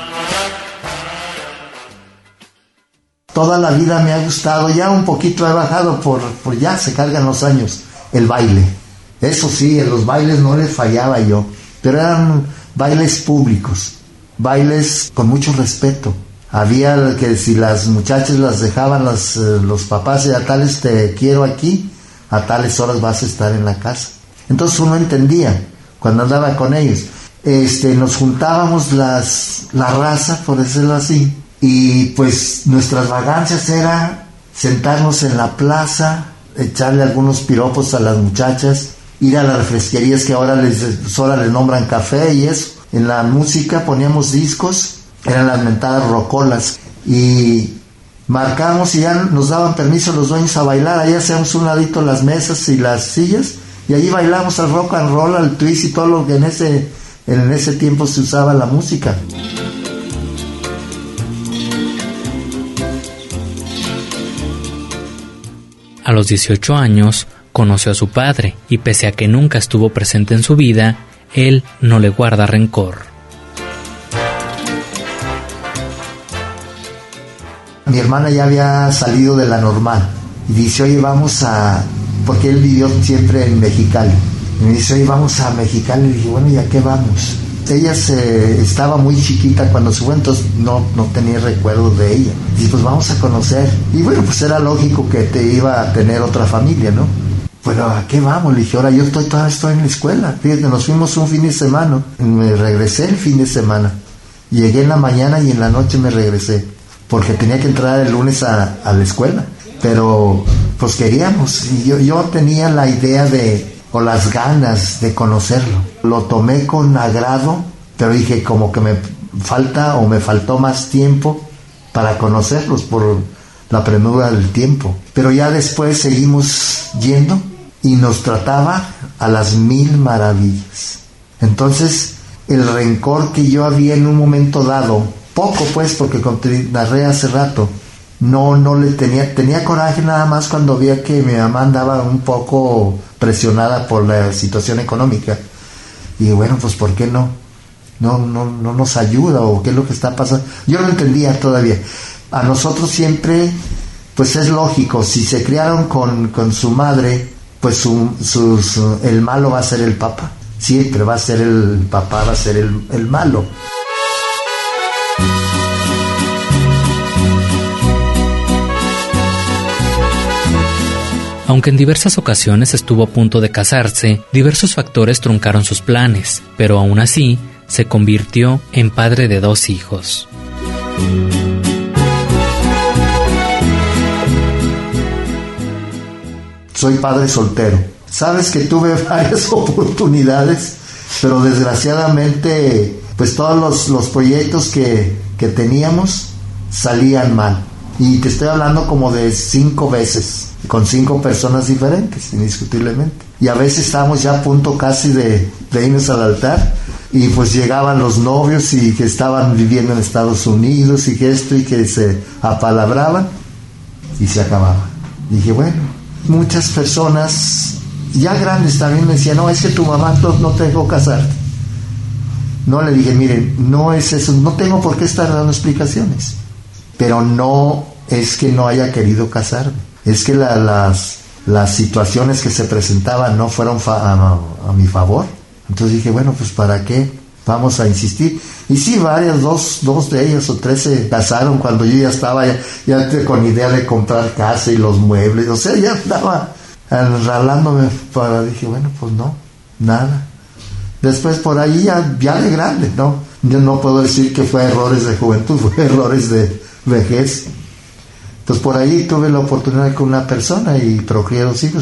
Toda la vida me ha gustado, ya un poquito he bajado por ya se cargan los años, el baile. Eso sí, en los bailes no les fallaba yo, pero eran bailes públicos, bailes con mucho respeto. Había que si las muchachas las dejaban los papás y a tales te quiero aquí, a tales horas vas a estar en la casa. Entonces uno entendía cuando andaba con ellos. Nos juntábamos la raza, por decirlo así, y pues nuestras vagancias era sentarnos en la plaza, echarle algunos piropos a las muchachas, ir a las refresquerías que ahora les nombran café y eso. En la música poníamos discos, eran las mentadas rocolas, y marcábamos y ya nos daban permiso los dueños a bailar. Ahí hacíamos un ladito las mesas y las sillas, y allí bailamos al rock and roll, al twist y todo lo que en ese tiempo se usaba la música. A los 18 años conoció a su padre y pese a que nunca estuvo presente en su vida, él no le guarda rencor. Mi hermana ya había salido de la normal y dice, oye, vamos a... porque él vivió siempre en Mexicali. Y me dice, oye, vamos a Mexicali. Y dije, bueno, ¿y a qué vamos? Ella estaba muy chiquita cuando se fue, entonces no tenía recuerdo de ella. Y pues vamos a conocer. Y bueno, pues era lógico que te iba a tener otra familia, ¿no? Bueno, ¿a qué vamos? Le dije, ahora yo todavía estoy en la escuela. Fíjate, nos fuimos un fin de semana. Me regresé el fin de semana. Llegué en la mañana y en la noche me regresé. Porque tenía que entrar el lunes a la escuela. Pero pues queríamos. Y yo tenía la idea o las ganas de conocerlo. Lo tomé con agrado, pero dije como que me faltó más tiempo para conocerlos por la premura del tiempo. Pero ya después seguimos yendo y nos trataba a las 1000 maravillas. Entonces, el rencor que yo había en un momento dado, poco pues, porque como te narré hace rato, no le tenía coraje nada más cuando veía que mi mamá andaba un poco presionada por la situación económica. Y bueno, pues ¿por qué no nos ayuda? ¿O qué es lo que está pasando? Yo no entendía todavía. A nosotros siempre, pues es lógico, si se criaron con su madre, pues el malo va a ser el papá. Siempre va a ser el papá, va a ser el malo. Aunque en diversas ocasiones estuvo a punto de casarse, diversos factores truncaron sus planes, pero aún así se convirtió en padre de 2 hijos. Soy padre soltero. Sabes que tuve varias oportunidades, pero desgraciadamente pues todos los proyectos que teníamos salían mal. Y te estoy hablando como de 5 veces, con 5 personas diferentes, indiscutiblemente. Y a veces estábamos ya a punto casi de irnos al altar, y pues llegaban los novios y que estaban viviendo en Estados Unidos y que esto y que se apalabraban y se acababa. Dije, bueno, muchas personas ya grandes también me decían, no, es que tu mamá no te dejó casarte. No, le dije, miren, no es eso, no tengo por qué estar dando explicaciones. Pero no es que no haya querido casarme, es que las situaciones que se presentaban no fueron a mi favor. Entonces dije, bueno, pues ¿para qué vamos a insistir? Y sí, dos de ellas o 3 se casaron cuando yo ya estaba ya con idea de comprar casa y los muebles. O sea, ya estaba enralándome dije, bueno, pues no, nada. Después por ahí ya de grande, ¿no? Yo no puedo decir que fue errores de juventud, fue errores de vejez. Entonces por ahí tuve la oportunidad con una persona y procreé 2 hijos.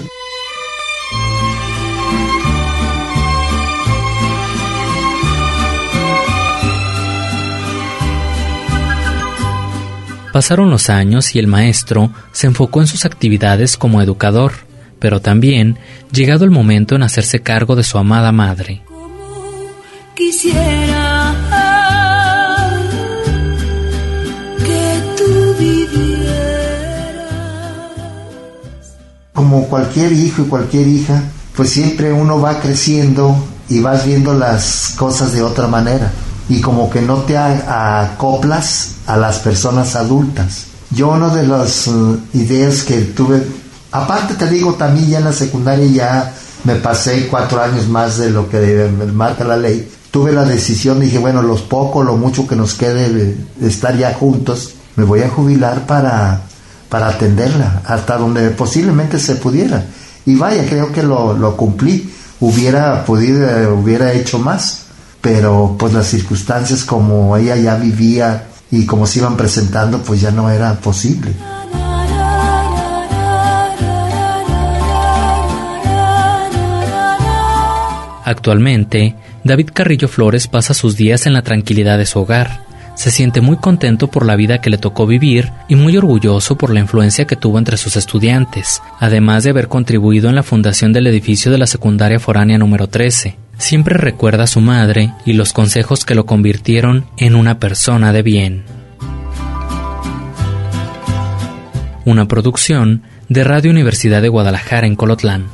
Pasaron los años y el maestro se enfocó en sus actividades como educador, pero también llegado el momento en hacerse cargo de su amada madre. Quisiera que tú vivieras como cualquier hijo y cualquier hija, pues siempre uno va creciendo y vas viendo las cosas de otra manera. Y como que no te acoplas a las personas adultas. Yo una de las ideas que tuve, aparte te digo, también ya en la secundaria ya me pasé 4 años más de lo que marca la ley. Tuve la decisión, dije, bueno, lo mucho que nos quede de estar ya juntos, me voy a jubilar para atenderla, hasta donde posiblemente se pudiera. Y vaya, creo que lo cumplí. Hubiera hecho más, pero pues las circunstancias como ella ya vivía y como se iban presentando, pues ya no era posible. Actualmente, David Carrillo Flores pasa sus días en la tranquilidad de su hogar. Se siente muy contento por la vida que le tocó vivir y muy orgulloso por la influencia que tuvo entre sus estudiantes, además de haber contribuido en la fundación del edificio de la secundaria foránea número 13. Siempre recuerda a su madre y los consejos que lo convirtieron en una persona de bien. Una producción de Radio Universidad de Guadalajara en Colotlán.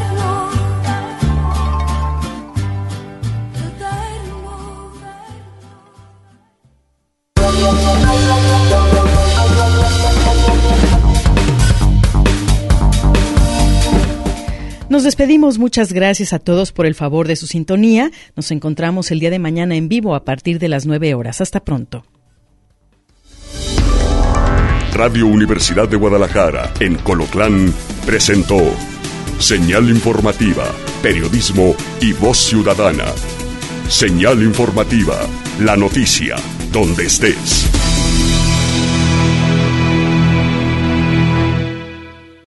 Nos despedimos, muchas gracias a todos por el favor de su sintonía. Nos encontramos el día de mañana en vivo a partir de las 9 horas. Hasta pronto. Radio Universidad de Guadalajara en Colotlán presentó Señal Informativa, Periodismo y Voz Ciudadana. Señal Informativa, la noticia, donde estés.